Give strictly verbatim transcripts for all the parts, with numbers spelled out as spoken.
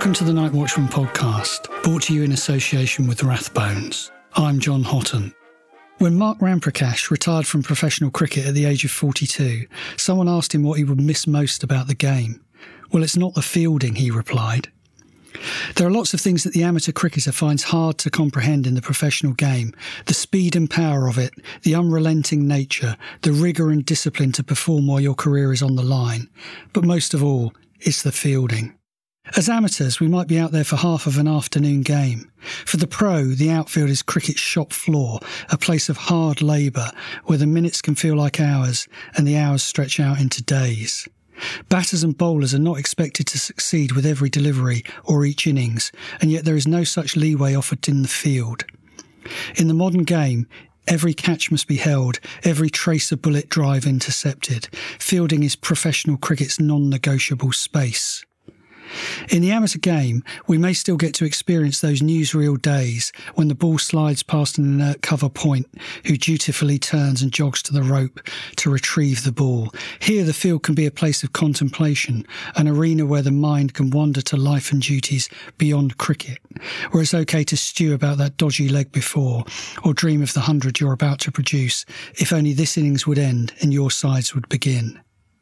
Welcome to the Night Watchman podcast, brought to you in association with Rathbones. I'm John Houghton. When Mark Ramprakash retired from professional cricket at the age of forty-two, someone asked him what he would miss most about the game. Well, it's not the fielding, he replied. There are lots of things that the amateur cricketer finds hard to comprehend in the professional game. The speed and power of it, the unrelenting nature, the rigour and discipline to perform while your career is on the line. But most of all, it's the fielding. As amateurs, we might be out there for half of an afternoon game. For the pro, the outfield is cricket's shop floor, a place of hard labour where the minutes can feel like hours and the hours stretch out into days. Batters and bowlers are not expected to succeed with every delivery or each innings, and yet there is no such leeway offered in the field. In the modern game, every catch must be held, every trace of bullet drive intercepted. Fielding is professional cricket's non-negotiable space. In the amateur game, we may still get to experience those newsreel days when the ball slides past an inert cover point who dutifully turns and jogs to the rope to retrieve the ball. Here the field can be a place of contemplation, an arena where the mind can wander to life and duties beyond cricket, where it's okay to stew about that dodgy leg before or dream of the hundred you're about to produce, if only this innings would end and your sides would begin.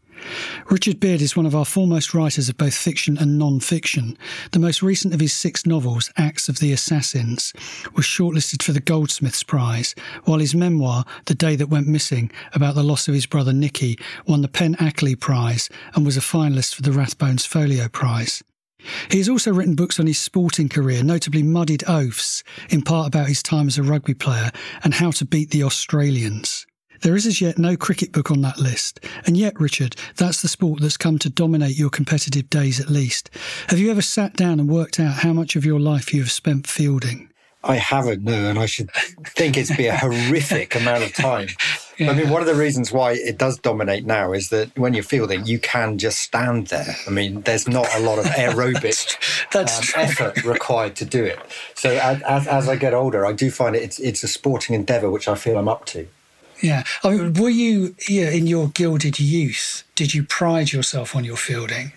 Richard Beard is one of our foremost writers of both fiction and non-fiction. The most recent of his six novels, Acts of the Assassins, was shortlisted for the Goldsmiths Prize, while his memoir, The Day That Went Missing, about the loss of his brother Nicky, won the Penn Ackley Prize and was a finalist for the Rathbones Folio Prize. He has also written books on his sporting career, notably Muddied Oaths, in part about his time as a rugby player, and How to Beat the Australians. There is as yet no cricket book on that list, and yet, Richard, that's the sport that's come to dominate your competitive days at least. Have you ever sat down and worked out how much of your life you have spent fielding? I haven't, no, and I should think it's be a horrific amount of time. Yeah. I mean, one of the reasons why it does dominate now is that when you're fielding, you can just stand there. I mean, there's not a lot of aerobic that's um, effort required to do it. So as, as I get older, I do find it, it's, it's a sporting endeavour which I feel I'm up to. Yeah. I mean, were you, yeah, in your gilded youth, did you pride yourself on your fielding?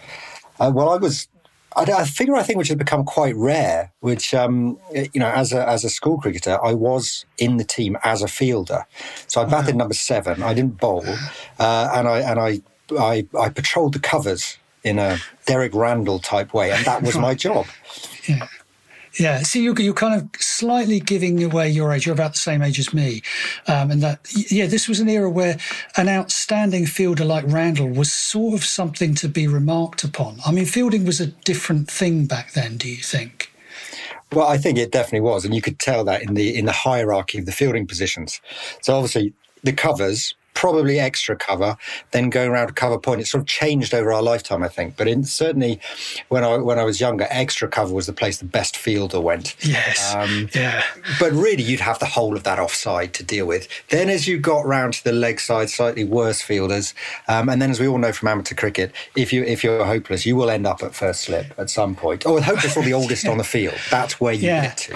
Uh, well, I was, I, I figure, I think, which has become quite rare, which, um, you know, as a as a school cricketer, I was in the team as a fielder. So I batted wow. number seven. I didn't bowl. Uh, and I and I, I, I patrolled the covers in a Derek Randall type way, and that was my job. Yeah. Yeah, so you're, you're kind of slightly giving away your age. You're about the same age as me. Um, and that, yeah, this was an era where an outstanding fielder like Randall was sort of something to be remarked upon. I mean, fielding was a different thing back then, do you think? Well, I think it definitely was. And you could tell that in the in the hierarchy of the fielding positions. So obviously the covers, probably extra cover, then going around to cover point. It sort of changed over our lifetime, I think. But in, certainly when I when I was younger, extra cover was the place the best fielder went. Yes. Um, yeah. But really, you'd have the whole of that offside to deal with. Then as you got round to the leg side, slightly worse fielders. Um, and then as we all know from amateur cricket, if, you, if you're hopeless, you will end up at first slip at some point. Or hopeless or the oldest on the field. That's where you yeah. get to.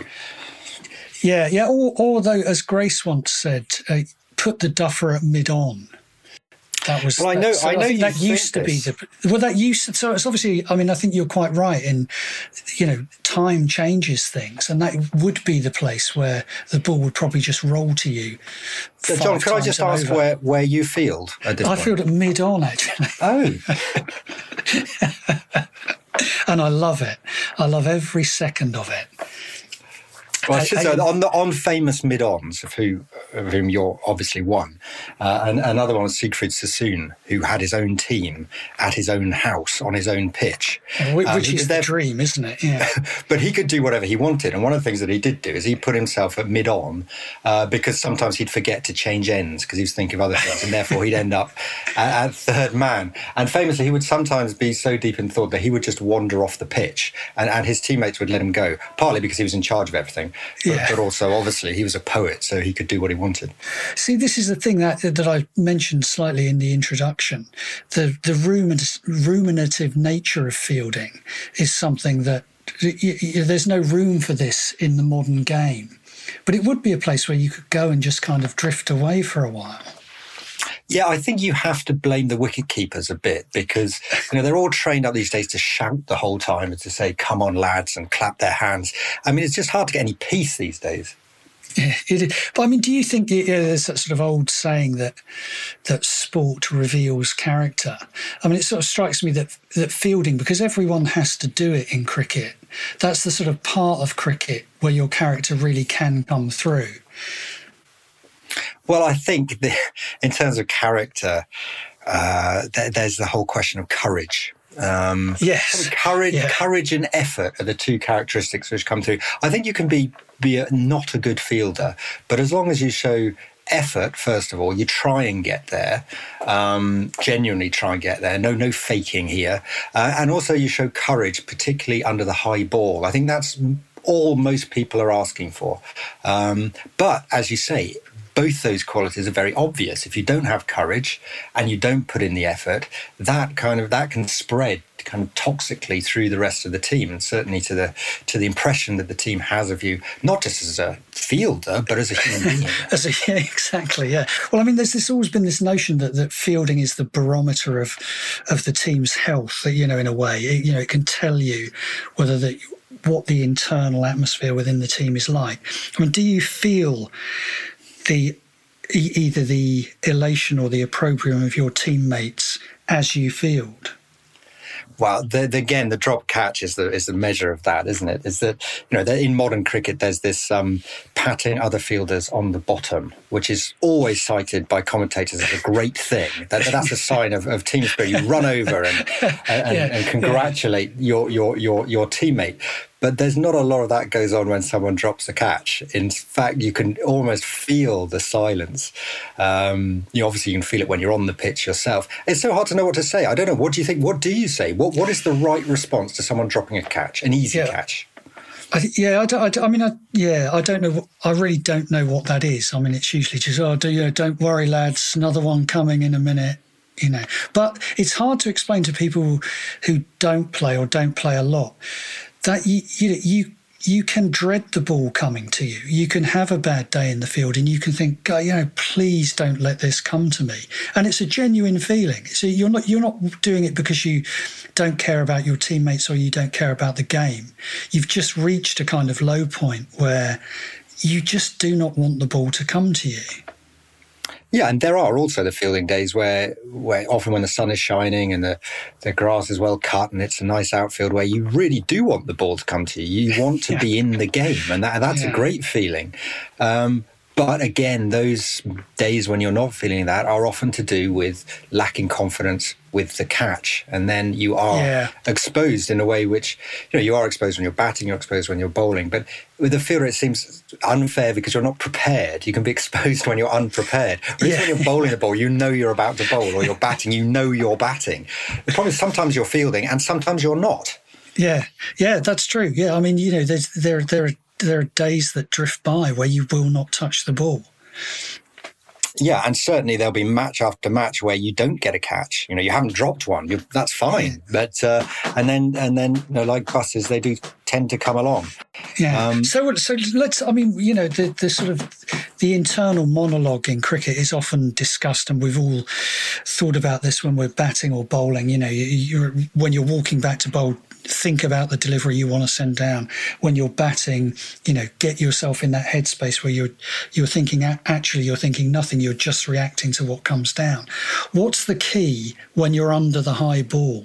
Yeah, yeah. Although, as Grace once said, uh, put the duffer at mid-on. That was. Well, I know. So I know. I you that used to this. be the. Well, that used. To, so it's obviously. I mean, I think you're quite right in. You know, time changes things, and that would be the place where the ball would probably just roll to you. So, John, could I just ask over. where where you field at this I point? field at mid-on actually. Oh. And I love it. I love every second of it. Well, I should say, on the on famous mid-ons, of, who, of whom you're obviously one, uh, and another one was Siegfried Sassoon, who had his own team at his own house on his own pitch. Which um, is the dream, isn't it? Yeah. But he could do whatever he wanted. And one of the things that he did do is he put himself at mid-on uh, because sometimes he'd forget to change ends because he was thinking of other things, and therefore he'd end up at, at third man. And famously, he would sometimes be so deep in thought that he would just wander off the pitch, and, and his teammates would let him go, partly because he was in charge of everything. But, yeah. but also, obviously, he was a poet, so he could do what he wanted. See, this is the thing that that I mentioned slightly in the introduction. The the rumin- ruminative nature of fielding is something that y- y- there's no room for this in the modern game. But it would be a place where you could go and just kind of drift away for a while. Yeah, I think you have to blame the wicket keepers a bit because, you know, they're all trained up these days to shout the whole time and to say, come on, lads, and clap their hands. I mean, it's just hard to get any peace these days. Yeah, it is. But I mean, do you think it, yeah, there's that sort of old saying that that sport reveals character? I mean, it sort of strikes me that that fielding, because everyone has to do it in cricket, that's the sort of part of cricket where your character really can come through. Well, I think the, in terms of character, uh, there, there's the whole question of courage. Um, yes, courage, yeah. courage, and effort are the two characteristics which come through. I think you can be be a, not a good fielder, but as long as you show effort, first of all, you try and get there, um, genuinely try and get there. No, no faking here, uh, and also you show courage, particularly under the high ball. I think that's all most people are asking for. Um, but as you say, both those qualities are very obvious. If you don't have courage and you don't put in the effort, that kind of that can spread kind of toxically through the rest of the team, and certainly to the to the impression that the team has of you, not just as a fielder, but as a human being. as a, yeah, exactly, yeah. Well, I mean, there's this always been this notion that, that fielding is the barometer of of the team's health. You know, in a way, it, you know, it can tell you whether the what the internal atmosphere within the team is like. I mean, do you feel the either the elation or the opprobrium of your teammates as you field? Well, the, the, again, the drop catch is the is the measure of that, isn't it? Is that, you know, in modern cricket, there's this um, patting other fielders on the bottom, which is always cited by commentators as a great thing. That, that's a sign of, of team spirit. You run over and and, yeah, and congratulate yeah. your, your your your teammate. But there's not a lot of that goes on when someone drops a catch. In fact, you can almost feel the silence. Um, you obviously you can feel it when you're on the pitch yourself. It's so hard to know what to say. I don't know. What do you think? What do you say? What What is the right response to someone dropping a catch, an easy yeah. catch? I th- yeah, I, don't, I, I mean, I, yeah, I don't know. What, I really don't know what that is. I mean, it's usually just, oh, do, you know, don't worry, lads, another one coming in a minute. You know, but it's hard to explain to people who don't play or don't play a lot that you you you you can dread the ball coming to you. You can have a bad day in the field, and you can think, God, you know, please don't let this come to me. And it's a genuine feeling. So you're not you're not doing it because you don't care about your teammates or you don't care about the game. You've just reached a kind of low point where you just do not want the ball to come to you. Yeah, and there are also the fielding days where, where often when the sun is shining and the, the grass is well cut and it's a nice outfield where you really do want the ball to come to you. You want to yeah. be in the game, and that, that's yeah. a great feeling. Um, but again, those days when you're not feeling that are often to do with lacking confidence with the catch, and then you are yeah. exposed in a way which, you know, you are exposed when you're batting, you're exposed when you're bowling, but with a fielder it seems unfair because you're not prepared. You can be exposed when you're unprepared. Whereas yeah. when you're bowling the ball, you know you're about to bowl, or you're batting, you know you're batting. The problem is sometimes you're fielding and sometimes you're not. Yeah, yeah, that's true. Yeah, I mean, you know, there's there there are there are days that drift by where you will not touch the ball. Yeah, and certainly there'll be match after match where you don't get a catch. You know, you haven't dropped one. You're, that's fine. But uh, and then and then you know, like buses, they do tend to come along. Yeah. Um, so so let's. I mean, you know, the the sort of the internal monologue in cricket is often discussed, and we've all thought about this when we're batting or bowling. You know, you, you're when you're walking back to bowl, think about the delivery you want to send down. When you're batting, you know, get yourself in that headspace where you're you're thinking actually you're thinking nothing. You're just reacting to what comes down. What's the key when you're under the high ball?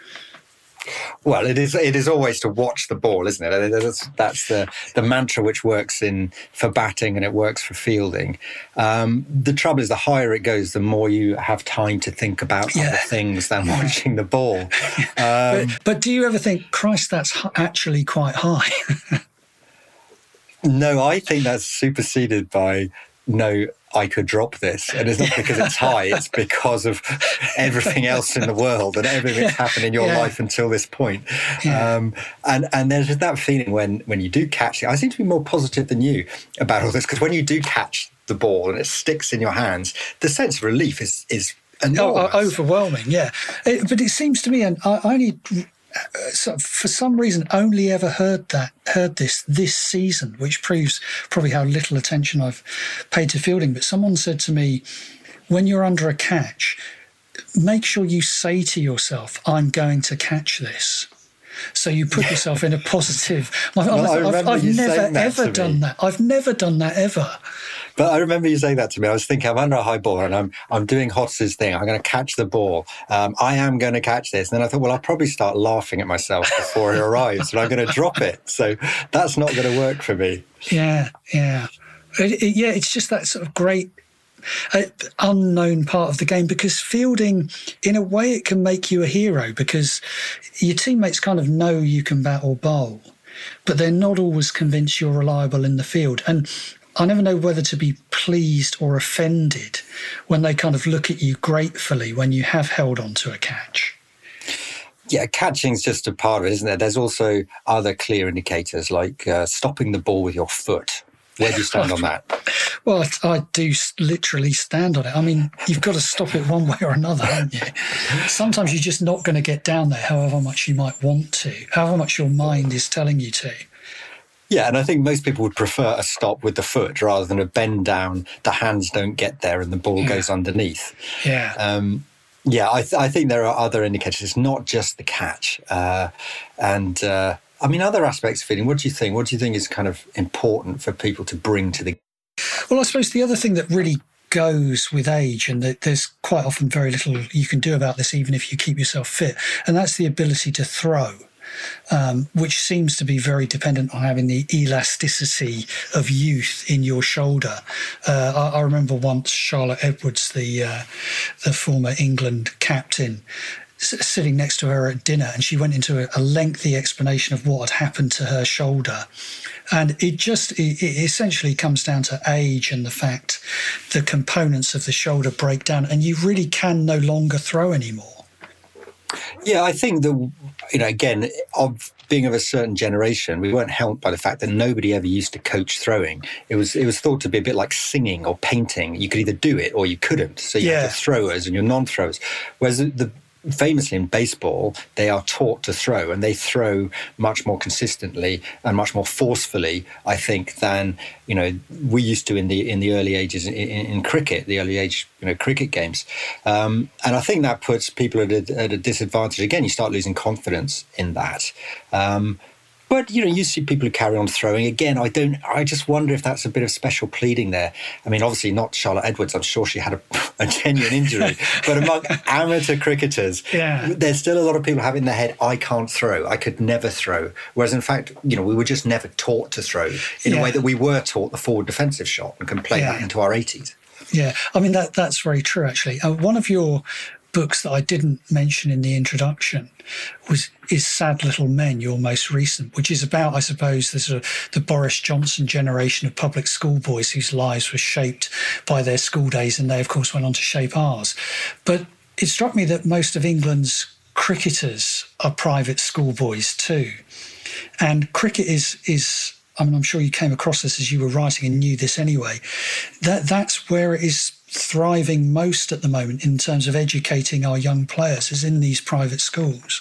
Well, it is it is always to watch the ball, isn't it? That's, that's the, the mantra which works in for batting and it works for fielding. Um, the trouble is the higher it goes, the more you have time to think about yeah. other things than watching the ball. Um, but, but do you ever think, Christ, that's actually quite high? No, I think that's superseded by no, I could drop this. And it's not because it's high, it's because of everything else in the world and everything that's happened in your yeah. life until this point. Yeah. Um, and, and there's that feeling when, when you do catch it. I seem to be more positive than you about all this, because when you do catch the ball and it sticks in your hands, the sense of relief is, is enormous. Oh, overwhelming, yeah. It, but it seems to me, and I only... So for some reason, only ever heard that, heard this this season, which proves probably how little attention I've paid to fielding. But someone said to me, when you're under a catch, make sure you say to yourself, I'm going to catch this. So you put yourself in a positive... I've, well, I've, I've never, ever done that. I've never done that, ever. But I remember you saying that to me. I was thinking, I'm under a high ball and I'm I'm doing Hotz's thing. I'm going to catch the ball. Um, I am going to catch this. And then I thought, well, I'll probably start laughing at myself before it arrives and I'm going to drop it. So that's not going to work for me. Yeah, yeah. It, it, yeah, it's just that sort of great uh, unknown part of the game, because fielding, in a way, it can make you a hero because your teammates kind of know you can bat or bowl, but they're not always convinced you're reliable in the field. And I never know whether to be pleased or offended when they kind of look at you gratefully when you have held on to a catch. Yeah, catching's just a part of it, isn't there? There's also other clear indicators like uh, stopping the ball with your foot. Where do you stand on that? Well, I, I do literally stand on it. I mean, you've got to stop it one way or another, haven't you? Sometimes you're just not going to get down there, however much you might want to, however much your mind is telling you to. Yeah, and I think most people would prefer a stop with the foot rather than a bend down, the hands don't get there and the ball yeah. goes underneath. Yeah. Um, yeah, I, th- I think there are other indicators. It's not just the catch. Uh, and, uh, I mean, other aspects of fielding, what do you think? What do you think is kind of important for people to bring to the... Well, I suppose the other thing that really goes with age, and that there's quite often very little you can do about this even if you keep yourself fit, and that's the ability to throw. Um, which seems to be very dependent on having the elasticity of youth in your shoulder. Uh, I, I remember once Charlotte Edwards, the uh, the former England captain, s- sitting next to her at dinner, and she went into a, a lengthy explanation of what had happened to her shoulder. And it just it, it essentially comes down to age and the fact the components of the shoulder break down, and you really can no longer throw anymore. Yeah, I think that, you know, again, of being of a certain generation, we weren't helped by the fact that nobody ever used to coach throwing. It was it was thought to be a bit like singing or painting. You could either do it or you couldn't. So you yeah. had your throwers and your non-throwers. Whereas the famously in baseball, they are taught to throw, and they throw much more consistently and much more forcefully, I think, than you know we used to in the in the early ages in, in, in cricket, the early age you know cricket games, um, and I think that puts people at a, at a disadvantage. Again, you start losing confidence in that. Um, But, you know, you see people who carry on throwing. Again, I don't, I just wonder if that's a bit of special pleading there. I mean, obviously not Charlotte Edwards. I'm sure she had a, a genuine injury. But among amateur cricketers, yeah. there's still a lot of people have in their head, I can't throw. I could never throw. Whereas, in fact, you know, we were just never taught to throw in yeah. a way that we were taught the forward defensive shot and can play yeah. that into our eighties. Yeah, I mean, that that's very true, actually. Uh, one of your books that I didn't mention in the introduction was is Sad Little Men, your most recent, which is about, I suppose, the sort of the Boris Johnson generation of public school boys whose lives were shaped by their school days, and they, of course, went on to shape ours. But it struck me that most of England's cricketers are private schoolboys too. And cricket is is I mean, I'm sure you came across this as you were writing and knew this anyway. That that's where it is thriving most at the moment in terms of educating our young players, is in these private schools.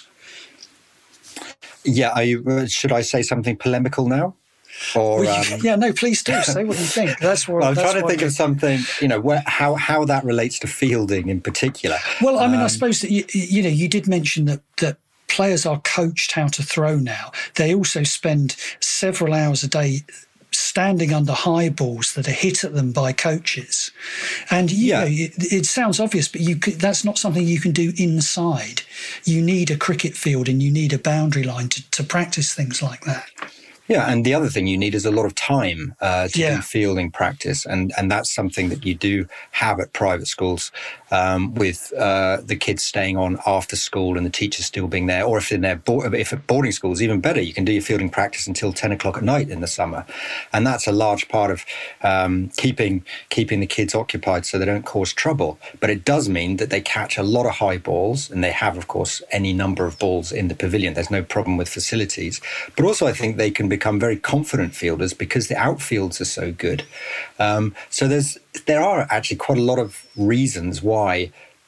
Yeah, are you, should I say something polemical now? Or well, you, um... yeah, no, please do say what you think. That's what well, I'm that's trying to think I, of something, you know, where, how how that relates to fielding in particular. Well, I mean, um, I suppose that you, you know, you did mention that that players are coached how to throw now. They also spend several hours a day standing under high balls that are hit at them by coaches. And, you yeah. know, it, it sounds obvious, but you could, that's not something you can do inside. You need a cricket field and you need a boundary line to, to practice things like that. Yeah, and the other thing you need is a lot of time uh, to yeah. do fielding practice, and and that's something that you do have at private schools, um, with uh, the kids staying on after school and the teachers still being there. Or if in their bo- if at boarding schools, even better, you can do your fielding practice until ten o'clock at night in the summer, and that's a large part of um, keeping keeping the kids occupied so they don't cause trouble. But it does mean that they catch a lot of high balls, and they have, of course, any number of balls in the pavilion. There's no problem with facilities, but also I think they can become very confident fielders because the outfields are so good. Um, so there's there are actually quite a lot of reasons why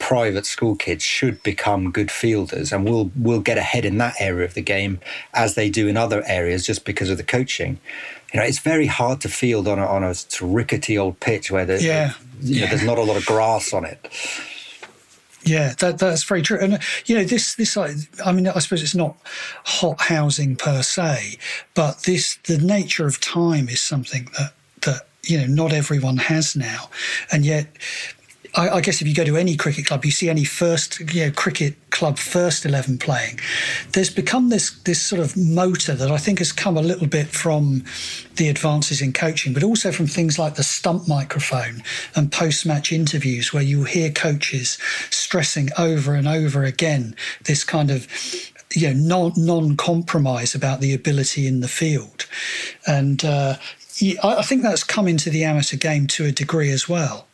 private school kids should become good fielders and will will get ahead in that area of the game as they do in other areas just because of the coaching. You know, it's very hard to field on a, on a rickety old pitch where the, yeah. you know, yeah. there's not a lot of grass on it. Yeah, that, that's very true. And, you know, this, this, I mean, I suppose it's not hot housing per se, but this, the nature of time is something that, that, you know, not everyone has now. And yet, I, I guess if you go to any cricket club, you see any first, you know, cricket club first eleven playing, there's become this this sort of motor that I think has come a little bit from the advances in coaching, but also from things like the stump microphone and post-match interviews where you hear coaches stressing over and over again this kind of, you know, non, non-compromise about the ability in the field. And uh, I think that's come into the amateur game to a degree as well.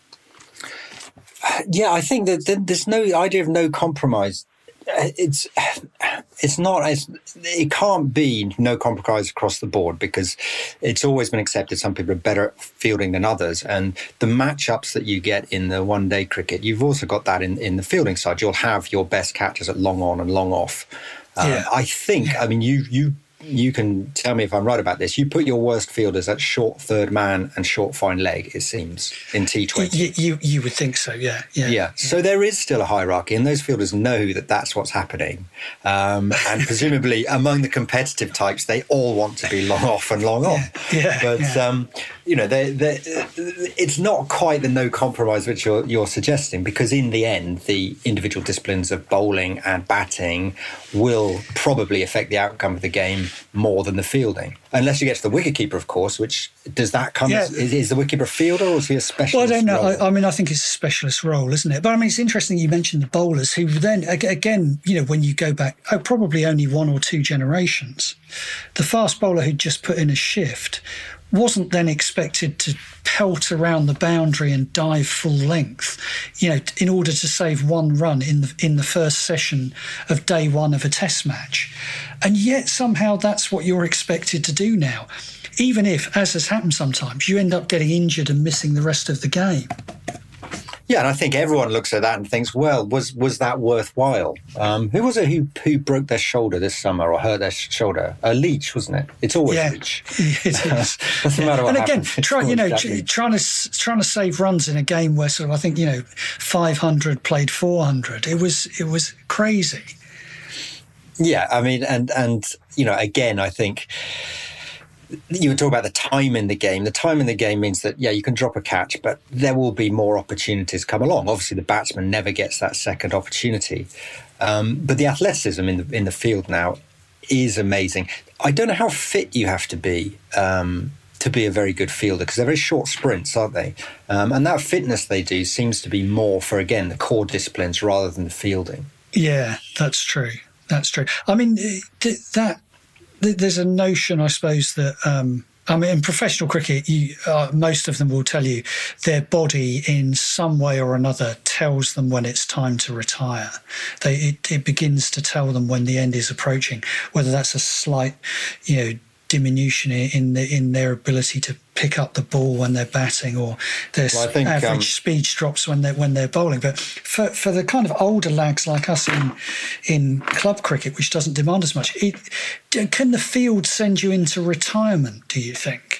Yeah, I think that there's no idea of no compromise. It's it's not it's, it can't be no compromise across the board because it's always been accepted some people are better at fielding than others, and the matchups that you get in the one day cricket, you've also got that in, in the fielding side. You'll have your best catchers at long on and long off. Um, yeah. I think yeah. I mean you you you can tell me if I'm right about this. You put your worst fielders at short third man and short fine leg, it seems, in T twenty. You, you, you would think so, yeah, yeah. Yeah. So there is still a hierarchy, and those fielders know that that's what's happening. Um, and presumably among the competitive types, they all want to be long off and long on. Yeah, yeah, but, yeah. Um, you know, they're, they're, it's not quite the no compromise which you're, you're suggesting, because in the end, the individual disciplines of bowling and batting will probably affect the outcome of the game more than the fielding. Unless you get to the wicketkeeper, of course, which does that come yeah. as, is, is the wicketkeeper a fielder or is he a specialist Well, I don't know. role? I, I mean, I think it's a specialist role, isn't it? But I mean, it's interesting you mentioned the bowlers who then, again, you know, when you go back, oh, probably only one or two generations, the fast bowler who'd just put in a shift wasn't then expected to pelt around the boundary and dive full length, you know, in order to save one run in the in the first session of day one of a test match. And yet somehow that's what you're expected to do now, even if, as has happened sometimes, you end up getting injured and missing the rest of the game. Yeah, and I think everyone looks at that and thinks, well, was was that worthwhile? Um, who was it who who broke their shoulder this summer or hurt their shoulder? A uh, Leach, wasn't it? It's always yeah, Leach. It is. Doesn't matter what and again, happens. try, you know, tr- trying to trying to save runs in a game where sort of I think you know five hundred played four hundred. It was it was crazy. Yeah, I mean, and and you know, again, I think. You were talking about the time in the game. The time in the game means that, yeah, you can drop a catch, but there will be more opportunities come along. Obviously, the batsman never gets that second opportunity. Um, but the athleticism in the in the field now is amazing. I don't know how fit you have to be um, to be a very good fielder, because they're very short sprints, aren't they? Um, and that fitness they do seems to be more for, again, the core disciplines rather than the fielding. Yeah, that's true. That's true. I mean, th- that... There's a notion, I suppose, that um, I mean, in professional cricket, you, uh, most of them will tell you their body, in some way or another, tells them when it's time to retire. They it, it begins to tell them when the end is approaching. Whether that's a slight, you know, diminution in the, in their ability to pick up the ball when they're batting, or their well, think, average um, speed drops when they're when they're bowling. But for for the kind of older lags like us in in club cricket, which doesn't demand as much, it, can the field send you into retirement, do you think?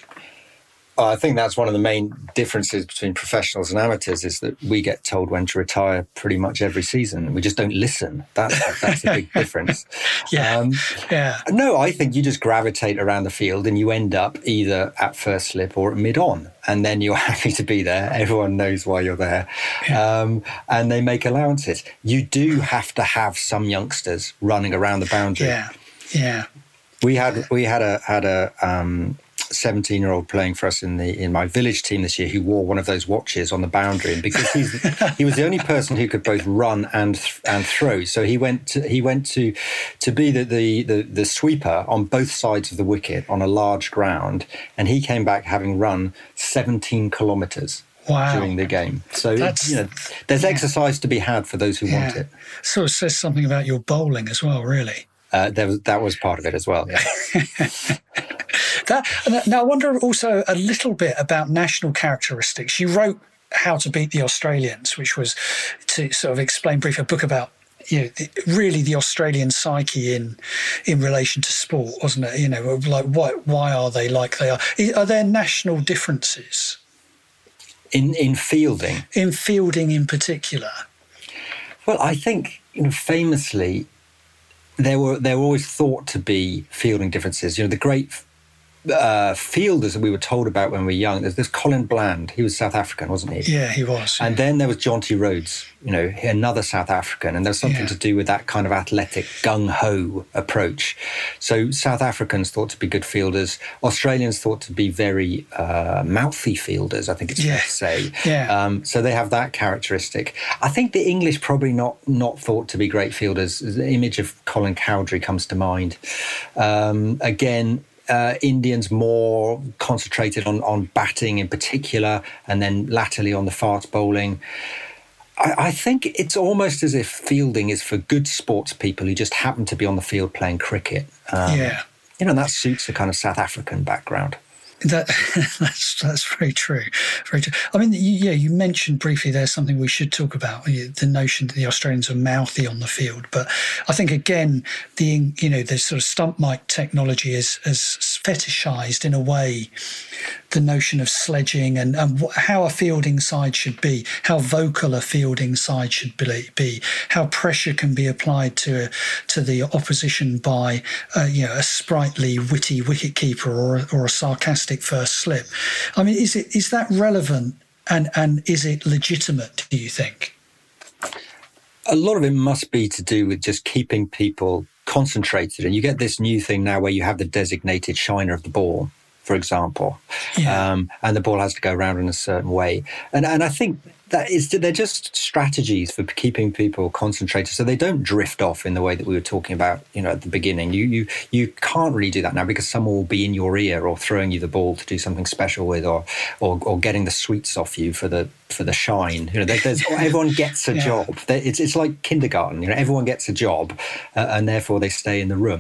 I think that's one of the main differences between professionals and amateurs, is that we get told when to retire pretty much every season. We just don't listen. That's, that's the big difference. Yeah, um, yeah. No, I think you just gravitate around the field and you end up either at first slip or at mid-on. And then you're happy to be there. Everyone knows why you're there. Yeah. Um, and they make allowances. You do have to have some youngsters running around the boundary. Yeah, yeah. We had, we had a... Had a um, seventeen-year-old playing for us in the in my village team this year, who wore one of those watches on the boundary, and because he's he was the only person who could both run and th- and throw, so he went to, he went to to be the, the the the sweeper on both sides of the wicket on a large ground, and he came back having run seventeen kilometres. Wow. During the game. So, That's, you know, there's yeah. exercise to be had for those who yeah. want it. So it says something about your bowling as well, really. Uh, there was, that was part of it as well. Yeah. that, now, I wonder also a little bit about national characteristics. You wrote How to Beat the Australians, which was to sort of explain briefly a book about, you know, the, really the Australian psyche in in relation to sport, wasn't it? You know, like why why are they like they are? Are there national differences in in fielding? In fielding, in particular. Well, I think, you know, famously, there were there were always thought to be fielding differences. You know, the great Uh, fielders that we were told about when we were young. There's this Colin Bland. He was South African, wasn't he? Yeah, he was. And then there was Jonty Rhodes, you know, another South African. And there's something yeah. to do with that kind of athletic gung-ho approach. So South Africans thought to be good fielders. Australians thought to be very uh, mouthy fielders, I think it's yeah. fair to say. Yeah. Um, so they have that characteristic. I think the English probably not not thought to be great fielders. The image of Colin Cowdrey comes to mind. Um, again, Uh, Indians more concentrated on, on batting in particular, and then latterly on the fast bowling. I, I think it's almost as if fielding is for good sports people who just happen to be on the field playing cricket. Um, yeah. You know, that suits the kind of South African background. That, that's that's very true, very true. I mean, you, yeah, you mentioned briefly there's something we should talk about, the notion that the Australians are mouthy on the field. But I think again, the you know the sort of stump mic technology is has fetishized in a way the notion of sledging and, and how a fielding side should be, how vocal a fielding side should be, how pressure can be applied to to the opposition by uh, you know a sprightly, witty wicketkeeper or or a sarcastic first slip. I mean, is it is that relevant and and is it legitimate, do you think? A lot of it must be to do with just keeping people concentrated, and you get this new thing now where you have the designated shiner of the ball, for example, yeah. um, and the ball has to go around in a certain way. And and I think that is they're just strategies for keeping people concentrated, so they don't drift off in the way that we were talking about, you know, at the beginning. You you you can't really do that now because someone will be in your ear or throwing you the ball to do something special with, or or, or getting the sweets off you for the for the shine. You know, there, there's everyone gets a yeah. job. It's it's like kindergarten. You know, everyone gets a job, uh, and therefore they stay in the room.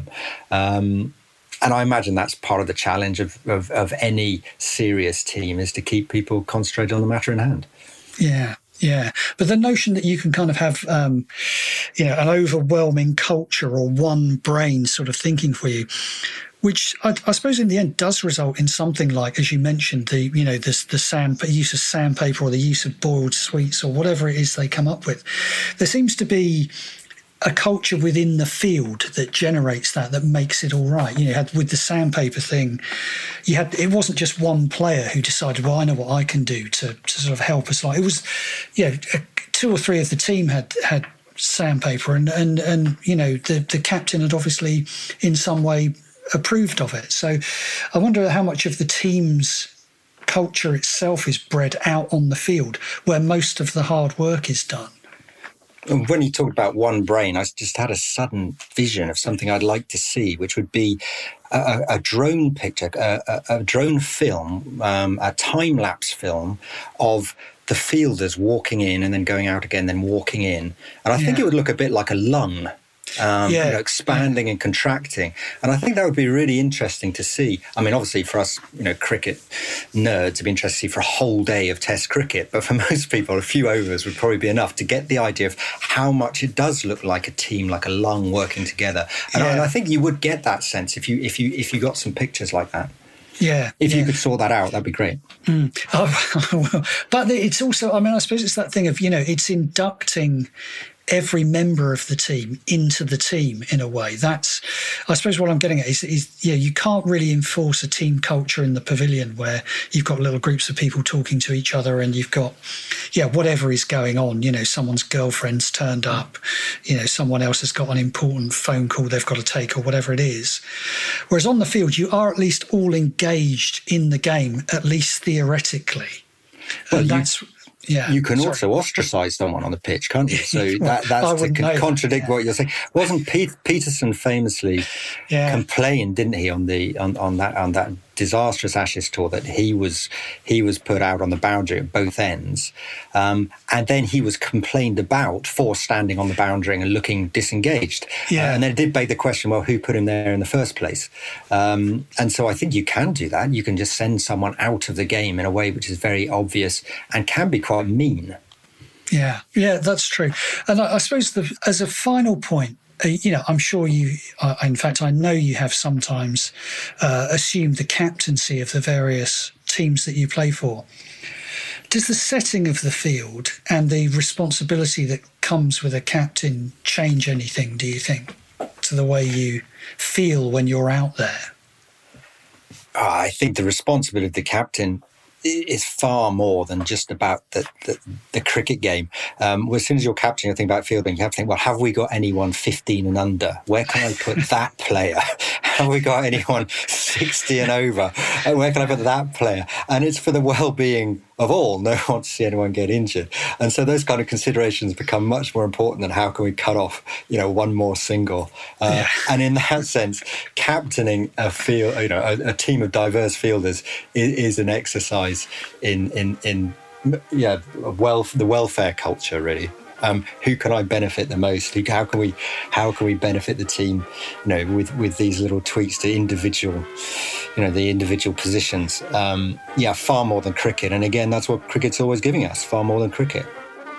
Um, And I imagine that's part of the challenge of, of, of any serious team, is to keep people concentrated on the matter in hand. Yeah, yeah. But the notion that you can kind of have, um, you know, an overwhelming culture or one brain sort of thinking for you, which I, I suppose in the end does result in something like, as you mentioned, the you know the the sand use of sandpaper or the use of boiled sweets or whatever it is they come up with. There seems to be a culture within the field that generates that, that makes it all right. You know, you had with the sandpaper thing, you had it wasn't just one player who decided, well, I know what I can do to, to sort of help us. Like it was, you know, two or three of the team had had sandpaper, and and and you know, the the captain had obviously in some way approved of it. So I wonder how much of the team's culture itself is bred out on the field, where most of the hard work is done. When you talked about one brain, I just had a sudden vision of something I'd like to see, which would be a, a drone picture, a, a, a drone film, um, a time-lapse film of the fielders walking in and then going out again, then walking in. And I think yeah. it would look a bit like a lung. Um, yeah. you know, expanding yeah. and contracting. And I think that would be really interesting to see. I mean, obviously for us, you know, cricket nerds, it'd be interesting to see for a whole day of Test cricket. But for most people, a few overs would probably be enough to get the idea of how much it does look like a team, like a lung working together. And, yeah. I, and I think you would get that sense if you if you if you got some pictures like that. Yeah. If yeah. you could sort that out, that'd be great. Mm. Oh, well, but it's also, I mean, I suppose it's that thing of, you know, it's inducting every member of the team into the team in a way. That's, I suppose what I'm getting at is, is yeah, you can't really enforce a team culture in the pavilion where you've got little groups of people talking to each other and you've got, yeah, whatever is going on, you know, someone's girlfriend's turned up, you know, someone else has got an important phone call they've got to take or whatever it is. Whereas on the field, you are at least all engaged in the game, at least theoretically. Well, and you- that's... Yeah, you can sorry. also ostracise someone on the pitch, can't you? So well, that, that's to con- contradict that, yeah. what you're saying. Wasn't Pete, Peterson famously yeah. complained, didn't he, on the on, on that on that disastrous Ashes tour that he was he was put out on the boundary at both ends, um, and then he was complained about for standing on the boundary and looking disengaged. Yeah. Uh, and then it did beg the question, well, who put him there in the first place? Um, and so I think you can do that. You can just send someone out of the game in a way which is very obvious and can be quite mean. Yeah, yeah, that's true. And I, I suppose the, as a final point, uh, you know, I'm sure you, uh, in fact, I know you have sometimes uh, assumed the captaincy of the various teams that you play for. Does the setting of the field and the responsibility that comes with a captain change anything, do you think, to the way you feel when you're out there? Oh, I think the responsibility of the captain is far more than just about the, the, the cricket game. Um, as soon as you're captain, you think about fielding, you have to think, well, have we got anyone fifteen and under? Where can I put that player? Have we got anyone sixty and over? Where can I put that player? And it's for the well-being of all. No one wants to see anyone get injured. And so those kind of considerations become much more important than how can we cut off, you know, one more single. Uh, yeah. And in that sense, captaining a field, you know, a, a team of diverse fielders is, is an exercise in, in, in yeah, well, the welfare culture, really. Um, who can I benefit the most? Who, how can we, how can we benefit the team? You know, with, with these little tweaks to individual, you know, the individual positions. Um, yeah, far more than cricket. And again, that's what cricket's always giving us. Far more than cricket.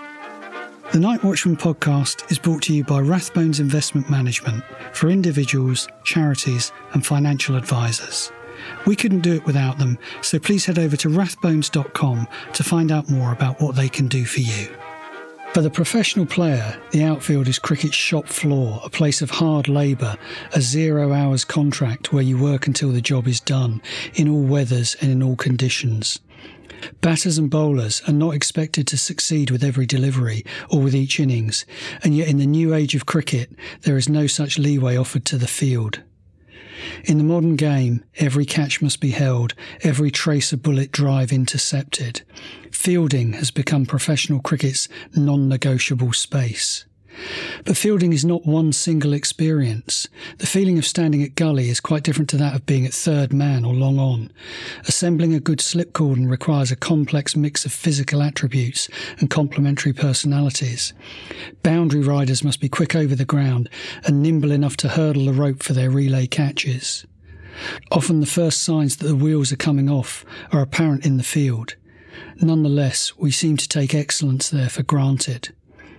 The Night Watchman podcast is brought to you by Rathbones Investment Management for individuals, charities, and financial advisors. We couldn't do it without them, so please head over to rathbones dot com to find out more about what they can do for you. For the professional player, the outfield is cricket's shop floor, a place of hard labour, a zero hours contract where you work until the job is done, in all weathers and in all conditions. Batters and bowlers are not expected to succeed with every delivery or with each innings, and yet in the new age of cricket, there is no such leeway offered to the field. In the modern game, every catch must be held, every trace of bullet drive intercepted. Fielding has become professional cricket's non-negotiable space. But fielding is not one single experience. The feeling of standing at gully is quite different to that of being at third man or long on. Assembling a good slip cordon requires a complex mix of physical attributes and complementary personalities. Boundary riders must be quick over the ground and nimble enough to hurdle the rope for their relay catches. Often the first signs that the wheels are coming off are apparent in the field. Nonetheless, we seem to take excellence there for granted.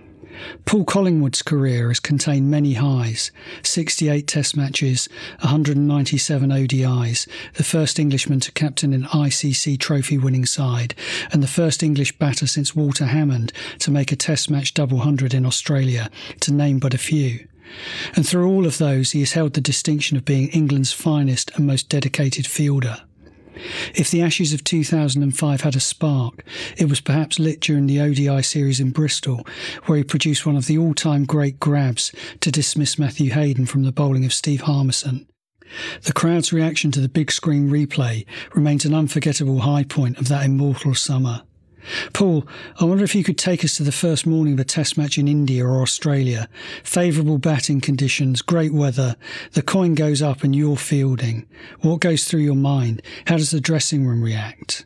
Paul Collingwood's career has contained many highs, sixty-eight test matches, one hundred ninety-seven O D Is, the first Englishman to captain an I C C trophy-winning side, and the first English batter since Walter Hammond to make a test match double hundred in Australia, to name but a few. And through all of those, he has held the distinction of being England's finest and most dedicated fielder. If the Ashes of two thousand five had a spark, it was perhaps lit during the O D I series in Bristol, where he produced one of the all-time great grabs to dismiss Matthew Hayden from the bowling of Steve Harmison. The crowd's reaction to the big screen replay remains an unforgettable high point of that immortal summer. Paul, I wonder if you could take us to the first morning of a test match in India or Australia. Favourable batting conditions, great weather, the coin goes up and you're fielding. What goes through your mind? How does the dressing room react?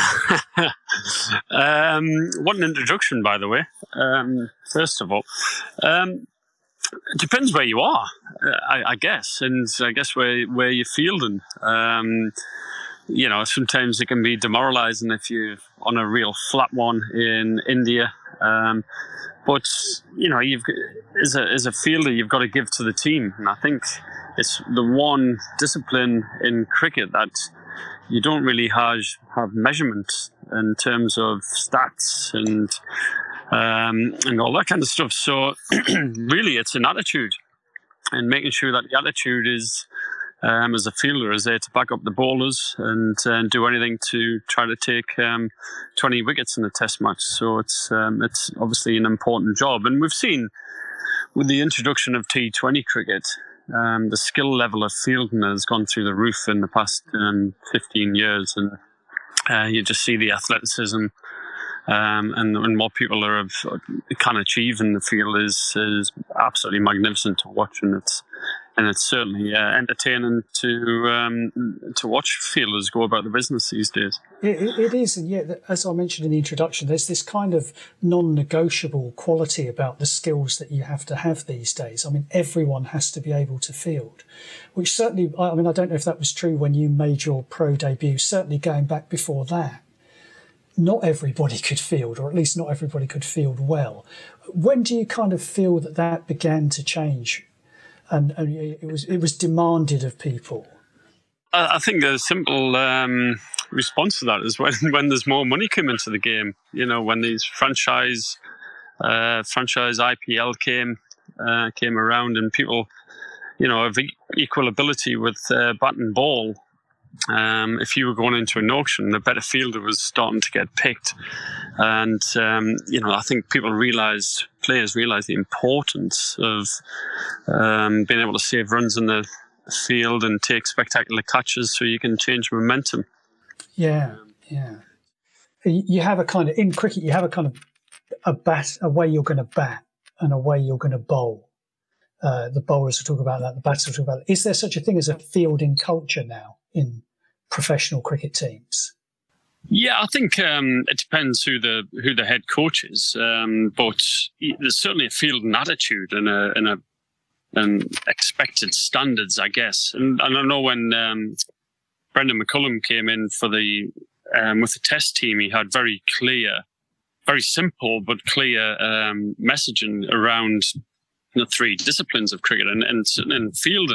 um, what an introduction, by the way. Um, first of all, um, it depends where you are, I, I guess, and I guess where, where you're fielding. Um, You know, sometimes it can be demoralising if you're on a real flat one in India. Um, but, you know, you've as a, as a fielder, you've got to give to the team. And I think it's the one discipline in cricket that you don't really have, have measurement in terms of stats and, um, and all that kind of stuff. So really, it's an attitude, and making sure that the attitude is... Um, as a fielder, is there to back up the bowlers and uh, do anything to try to take um, twenty wickets in a test match. So it's um, it's obviously an important job. And we've seen with the introduction of T twenty cricket, um, the skill level of fielding has gone through the roof in the past um, fifteen years. And uh, you just see the athleticism um, and, and what people are have, can achieve in the field is, is absolutely magnificent to watch. And it's and it's certainly uh, entertaining to um, to watch fielders go about the business these days. It, it, it is, and yet, as I mentioned in the introduction, there's this kind of non-negotiable quality about the skills that you have to have these days. I mean, everyone has to be able to field, which certainly, I mean, I don't know if that was true when you made your pro debut, certainly going back before that. Not everybody could field, or at least not everybody could field well. When do you kind of feel that that began to change? And, and it was it was demanded of people. I think a simple um, response to that is when, when there's more money coming into the game. You know, when these franchise uh, franchise I P L came uh, came around, and people, you know, of equal ability with uh, bat and ball. Um, if you were going into an auction, the better fielder was starting to get picked, and um, you know, I think people realised, players realised the importance of um, being able to save runs in the field and take spectacular catches, so you can change momentum. Yeah, yeah. You have a kind of in cricket, you have a kind of a bat, a way you're going to bat, and a way you're going to bowl. Uh, the bowlers will talk about that. The batters will talk about that. Is there such a thing as a fielding culture now in professional cricket teams? Yeah, I think um, it depends who the who the head coach is, um, but there's certainly a fielding attitude and a and a and expected standards, I guess. And, and I know when um, Brendan McCullum came in for the um, with the Test team, he had very clear, very simple but clear um, messaging around the three disciplines of cricket and and, and fielding.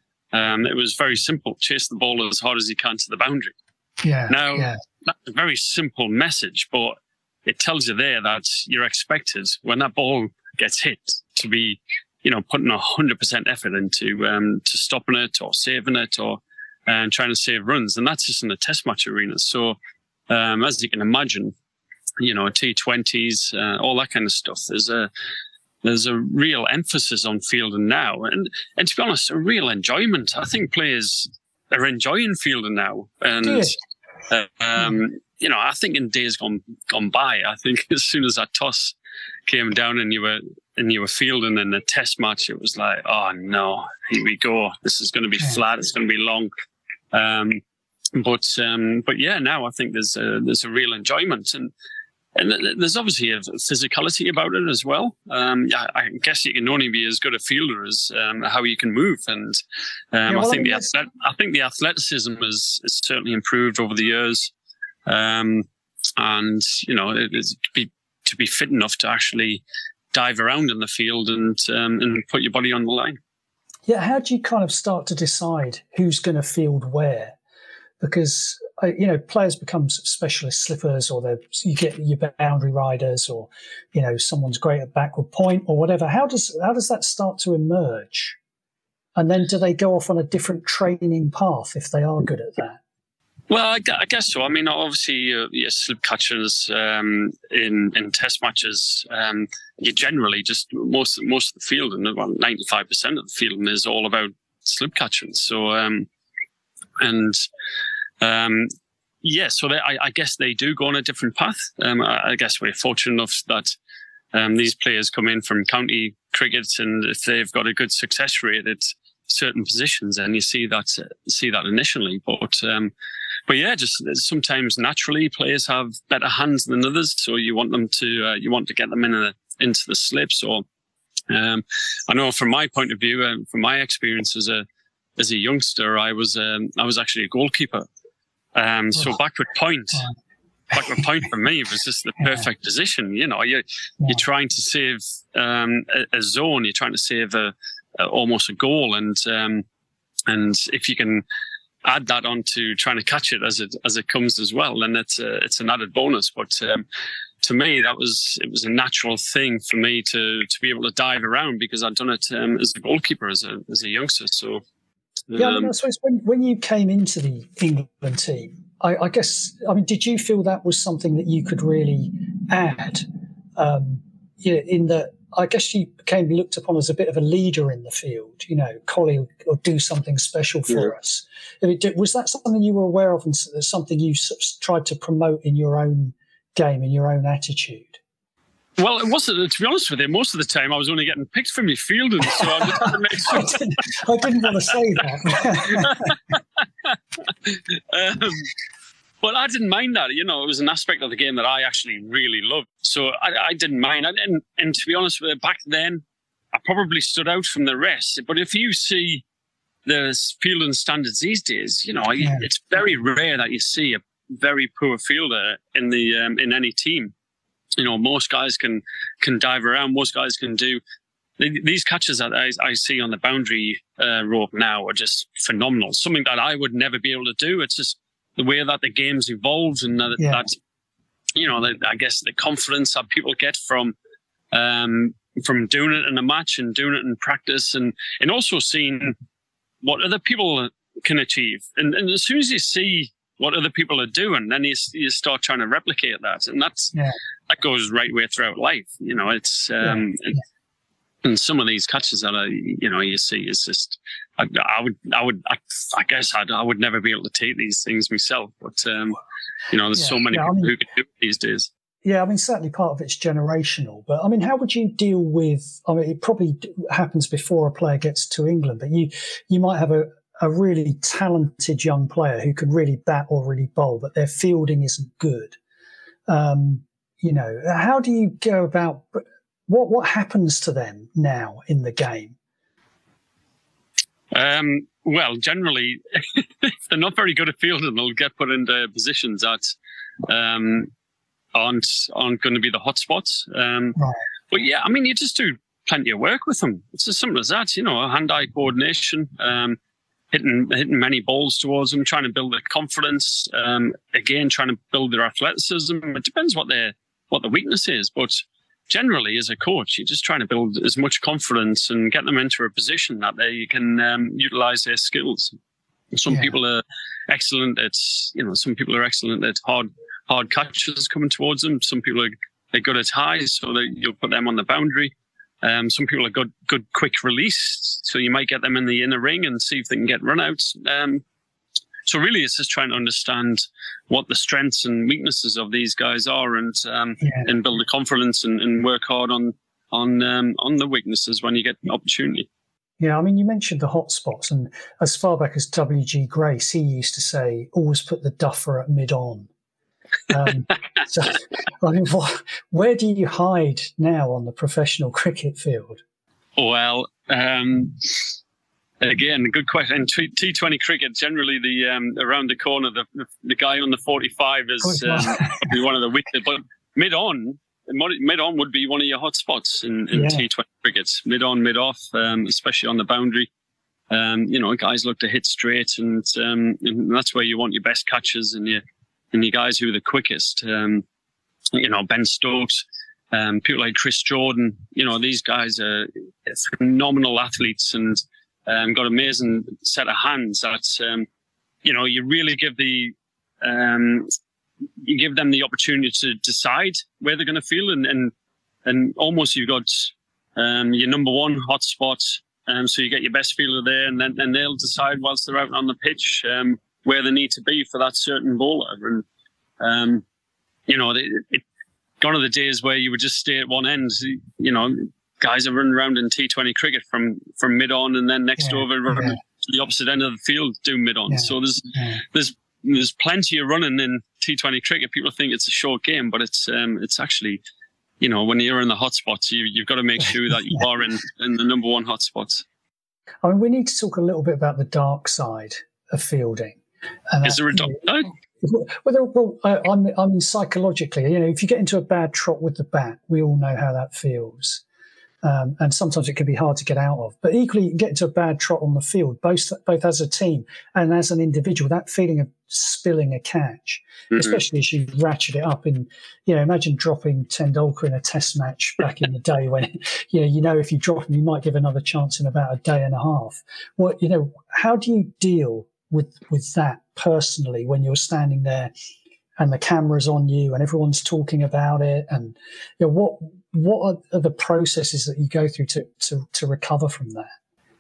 Um, it was very simple: chase the ball as hard as you can to the boundary. Yeah. Now yeah. that's a very simple message, but it tells you there that you're expected when that ball gets hit to be, you know, putting a hundred percent effort into um, to stopping it or saving it or and uh, trying to save runs, and that's just in the Test match arena. So, um, as you can imagine, you know, T twenties, uh, all that kind of stuff. There's a There's a real emphasis on fielding now. And, and to be honest, a real enjoyment. I think players are enjoying fielding now. And, uh, um, you know, I think in days gone gone by, I think as soon as that toss came down and you were and you were fielding in a Test match, it was like, oh, no, here we go. This is going to be flat. It's going to be long. Um, but, um, but yeah, now I think there's a, there's a real enjoyment. And, And there's obviously a physicality about it as well. Um, I guess you can only be as good a fielder as um, how you can move. And um, yeah, well, I think the athlet- I think the athleticism has, has certainly improved over the years. Um, and you know, it is to be to be fit enough to actually dive around in the field and um, and put your body on the line. Yeah, how do you kind of start to decide who's going to field where? Because you know, players become specialist slippers, or you get your boundary riders, or you know, someone's great at backward point or whatever. How does how does that start to emerge? And then do they go off on a different training path if they are good at that? Well, I, I guess so. I mean, obviously, uh, your slip catchers um, in in Test matches, um, you generally just most most of the fielding, well, ninety-five percent of the fielding is all about slip catching. So, um, and Um, yeah, so they, I, I guess they do go on a different path. Um, I, I guess we're fortunate enough that um, these players come in from county cricket, and if they've got a good success rate at certain positions, and you see that uh, see that initially. But um, but yeah, just sometimes naturally players have better hands than others, so you want them to uh, you want to get them in a, into the slips. Or um, I know from my point of view, uh, from my experience as a as a youngster, I was um, I was actually a goalkeeper. Um, so backward point, backward point for me was just the perfect position. You know, you're, you're trying to save um, a, a zone, you're trying to save a, a almost a goal, and um, and if you can add that on to trying to catch it as it as it comes as well, then it's a, it's an added bonus. But um, to me, that was it was a natural thing for me to to be able to dive around, because I'd done it um, as a goalkeeper as a as a youngster. So. Yeah, I mean, I suppose when, when you came into the England team, I, I guess, I mean, did you feel that was something that you could really add? Um, you know, in that, I guess you became looked upon as a bit of a leader in the field, you know, Collie or do something special for yeah. us. I mean, was that something you were aware of and something you sort of tried to promote in your own game, in your own attitude? Well, it wasn't, to be honest with you, most of the time I was only getting picked for me fielding, so I just had to make sure. I, didn't, I didn't want to say that. um, but I didn't mind that. You know, it was an aspect of the game that I actually really loved. So I, I didn't mind. And, and to be honest with you, back then, I probably stood out from the rest. But if you see the fielding standards these days, you know, yeah. it's very rare that you see a very poor fielder in the um, in any team. You know, most guys can can dive around. Most guys can do these catches that I, I see on the boundary uh, rope now are just phenomenal. Something that I would never be able to do. It's just the way that the game's evolved, and that, yeah. that you know, the, I guess the confidence that people get from um, from doing it in a match and doing it in practice, and and also seeing what other people can achieve. And, and as soon as you see what other people are doing, then you you start trying to replicate that, and that's yeah. that goes right way throughout life. You know, it's um, yeah. Yeah. and some of these catches that I, you know, you see is just, I, I would, I would, I, I guess I'd, I would never be able to take these things myself, but um, you know, there's yeah. so many yeah, people I mean, who can do it these days. Yeah, I mean, certainly part of it's generational, but I mean, how would you deal with? I mean, it probably happens before a player gets to England, but you you might have a a really talented young player who can really bat or really bowl, but their fielding isn't good. Um, you know, how do you go about, what, what happens to them now in the game? Um, well, generally, if they're not very good at fielding, they'll get put into positions that um, aren't, aren't going to be the hot spots. Um, right. But yeah, I mean, you just do plenty of work with them. It's as simple as that, you know, hand-eye coordination, um, hitting hitting many balls towards them, trying to build their confidence. Um, again, trying to build their athleticism. It depends what their what the weakness is, but generally, as a coach, you're just trying to build as much confidence and get them into a position that they can um, utilize their skills. Some yeah. people are excellent at, you know, some people are excellent at hard hard catches coming towards them. Some people are they're good at highs, so that you'll put them on the boundary. Um, some people are good, good quick release, so you might get them in the inner ring and see if they can get runouts. Um, so really, it's just trying to understand what the strengths and weaknesses of these guys are, and um, yeah. and build the confidence and, and work hard on on um, on the weaknesses when you get an opportunity. Yeah, I mean, you mentioned the hot spots, and as far back as W G Grace, he used to say, "Always put the duffer at mid-on." um, so, I mean, what, where do you hide now on the professional cricket field? Well, um, again, good question. In T twenty cricket, generally the um, around the corner, the the guy on the forty-five is um, probably one of the weakest. But mid on, mid on would be one of your hot spots in, in yeah. T twenty cricket. Mid on, mid off, um, especially on the boundary. Um, you know, guys look to hit straight, and, um, and that's where you want your best catches and your and your guys who are the quickest. Um, you know, Ben Stokes, um, people like Chris Jordan. You know, these guys are phenomenal athletes and um, got amazing set of hands. That um, you know, you really give the um, you give them the opportunity to decide where they're going to field, and and and almost you've got um, your number one hot spot. Um, so you get your best fielder there, and then and they'll decide whilst they're out on the pitch um, where they need to be for that certain bowler. And um, you know, it, it, gone are the days where you would just stay at one end. You know, guys are running around in T twenty cricket from from mid on, and then next yeah, over yeah. to the opposite end of the field do mid on. Yeah, so there's yeah. there's there's plenty of running in T twenty cricket. People think it's a short game, but it's um, it's actually, you know, when you're in the hot spots, you, you've got to make sure that you yeah. are in, in the number one hot spots. I mean, we need to talk a little bit about the dark side of fielding. And Is there a dark side? Well, well I, I'm, I mean, psychologically, you know, if you get into a bad trot with the bat, we all know how that feels. Um, and sometimes it can be hard to get out of. But equally, you get into a bad trot on the field, both both as a team and as an individual, that feeling of spilling a catch, mm-hmm. especially as you ratchet it up in, you know, imagine dropping Tendulkar in a test match back in the day when, you know, you know, if you drop him, you might give another chance in about a day and a half. Well, you know, how do you deal with, with that personally when you're standing there and the camera's on you and everyone's talking about it? And, you know, what, what are the processes that you go through to, to, to recover from that?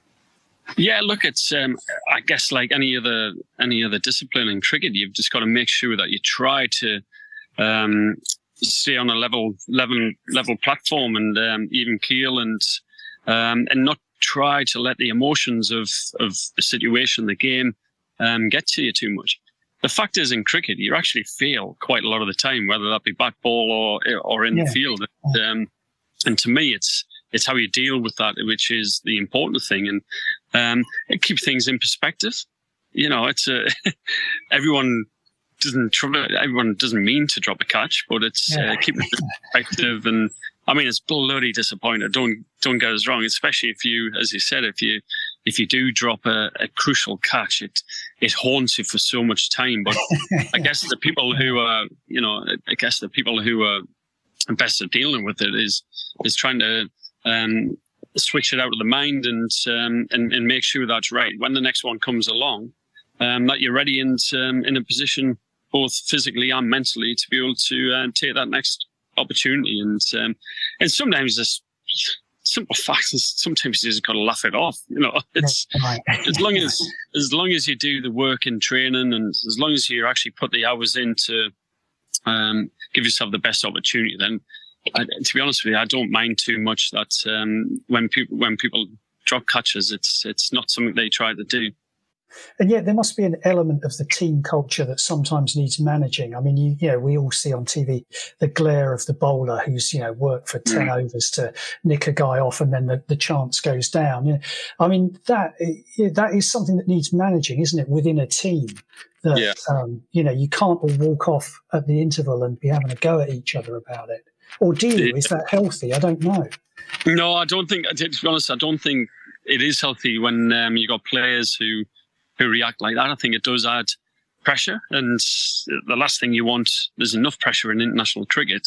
Yeah, look, it's um, I guess like any other any other discipline in cricket, you've just got to make sure that you try to um, stay on a level level level platform and um, even keel, and um, and not try to let the emotions of of the situation, the game, um, get to you too much. The fact is, in cricket, you actually fail quite a lot of the time, whether that be bat ball or or in yeah. the field. And, um, and to me, it's it's how you deal with that, which is the important thing, and um, it keeps things in perspective. You know, it's a, everyone doesn't everyone doesn't mean to drop a catch, but it's yeah. uh, keeping it in perspective. And I mean, it's bloody disappointing. Don't don't get us wrong, especially if you, as you said, if you if you do drop a, a crucial catch, it it haunts you for so much time. But I guess the people who are, you know, I guess the people who are best at dealing with it is is trying to um, switch it out of the mind and um, and and make sure that's right when the next one comes along, um, that you're ready and um, in a position both physically and mentally to be able to uh, take that next opportunity. And um, and sometimes this simple fact is sometimes you just got to laugh it off. You know, it's right. as long as as long as you do the work in training, and as long as you actually put the hours in to um, give yourself the best opportunity, then I, to be honest with you, I don't mind too much that um, when people when people drop catches, it's it's not something they try to do. And yet there must be an element of the team culture that sometimes needs managing. I mean, you, you know, we all see on T V the glare of the bowler who's, you know, worked for ten mm. overs to nick a guy off, and then the, the chance goes down. You know, I mean, that that is something that needs managing, isn't it, within a team? That, yeah. um, you know, you can't all walk off at the interval and be having a go at each other about it. Or do you? Is that healthy? I don't know. No, I don't think, to be honest, I don't think it is healthy when um, you got players who who react like that. I think it does add pressure, and the last thing you want, there's enough pressure in international cricket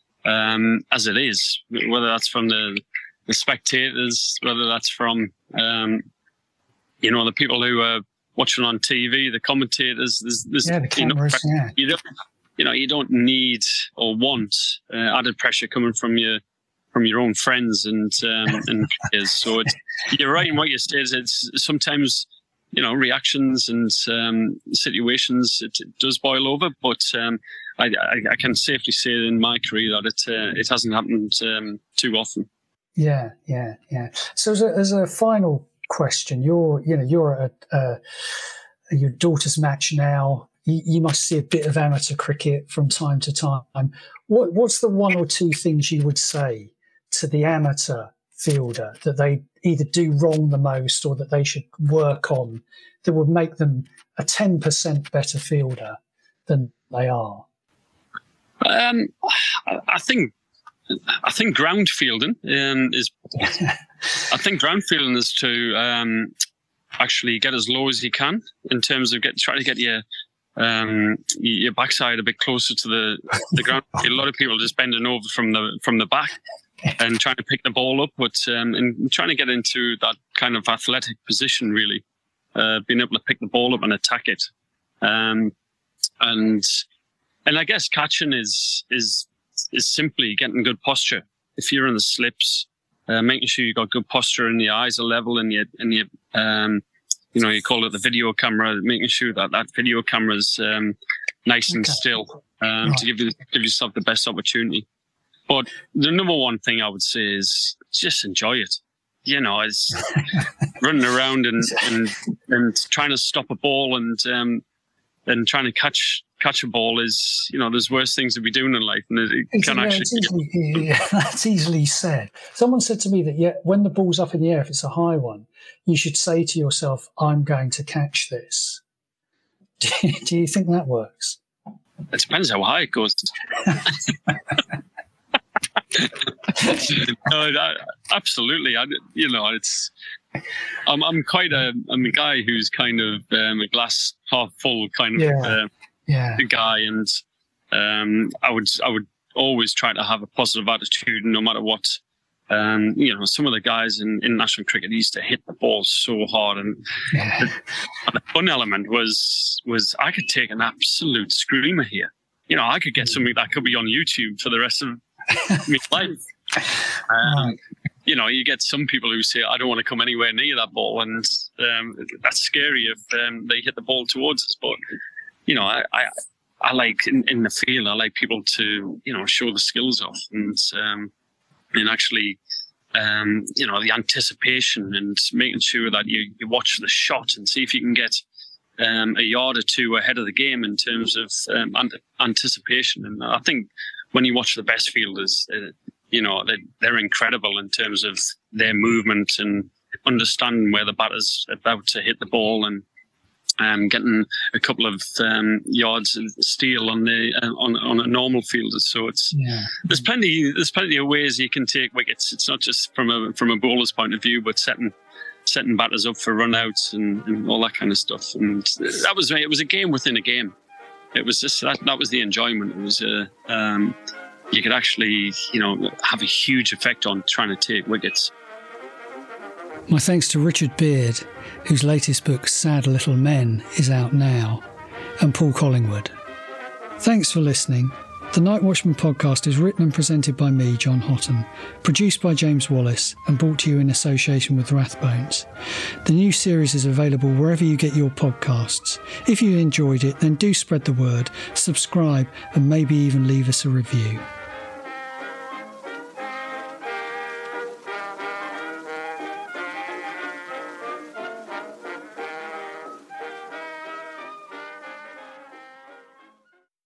um, as it is, whether that's from the, the spectators, whether that's from um, you know, the people who are watching on T V, the commentators. There's, there's yeah, the cameras, yeah. You don't, you know, you don't need or want uh, added pressure coming from your from your own friends and um, and players. So it's, you're right in what you said. It's sometimes, you know, reactions and um, situations, it, it does boil over, but um, I, I, I can safely say in my career that it uh, it hasn't happened um, too often. Yeah, yeah, yeah. So as a, as a final question, you're you know you're at uh, your daughter's match now. You, you must see a bit of amateur cricket from time to time. What what's the one or two things you would say to the amateur fielder that they either do wrong the most or that they should work on that would make them a ten percent better fielder than they are? Um, I think I think ground fielding um, is. I think ground fielding is to um, actually get as low as you can in terms of get try to get your um, your backside a bit closer to the the ground. A lot of people just bending over from the from the back and trying to pick the ball up, but um, and trying to get into that kind of athletic position, really, uh, being able to pick the ball up and attack it, um, and and I guess catching is is is simply getting good posture. If you're in the slips, uh, making sure you got good posture and your eyes are level, and you and you um, you know, you call it the video camera, making sure that that video camera is um, nice and okay. still um, right. to give you give yourself the best opportunity. But the number one thing I would say is just enjoy it. You know, it's running around and, and and trying to stop a ball and um, and trying to catch catch a ball is, you know, there's worse things to be doing in life, and it it's, can yeah, actually. It's easily, yeah, that's easily said. Someone said to me that yeah, when the ball's up in the air, if it's a high one, you should say to yourself, "I'm going to catch this." Do you, do you think that works? It depends how high it goes. No, that, absolutely. I, you know, it's. I'm I'm quite a I'm a guy who's kind of um, a glass half full kind of yeah. uh, yeah. guy, and um, I would I would always try to have a positive attitude, no matter what. Um, you know, some of the guys in international cricket used to hit the ball so hard, and yeah. the, the fun element was was I could take an absolute screamer here. You know, I could get something that could be on YouTube for the rest of my life. Um, right. You know, you get some people who say, I don't want to come anywhere near that ball, and um, that's scary if um, they hit the ball towards us. But, you know, I, I I like in, in the field, I like people to, you know, show the skills off and, um, and actually, um, you know, the anticipation and making sure that you, you watch the shot and see if you can get um, a yard or two ahead of the game in terms of um, anticipation. And I think when you watch the best fielders, uh, you know, they're, they're incredible in terms of their movement and understanding where the batter's about to hit the ball and um, getting a couple of um, yards of steal on the uh, on on a normal fielder. So it's yeah. there's plenty there's plenty of ways you can take wickets. It's not just from a from a bowler's point of view, but setting setting batters up for runouts and, and all that kind of stuff. And that was it was a game within a game. It was just that that was the enjoyment. It was a um, you could actually you know have a huge effect on trying to take wickets. My thanks to Richard Beard, whose latest book, Sad Little Men, is out now, and Paul Collingwood. Thanks for listening. The Night Watchman podcast is written and presented by me, John Hotton, produced by James Wallace, and brought to you in association with Rathbones. The new series is available wherever you get your podcasts. If you enjoyed it, then do spread the word, subscribe, and maybe even leave us a review.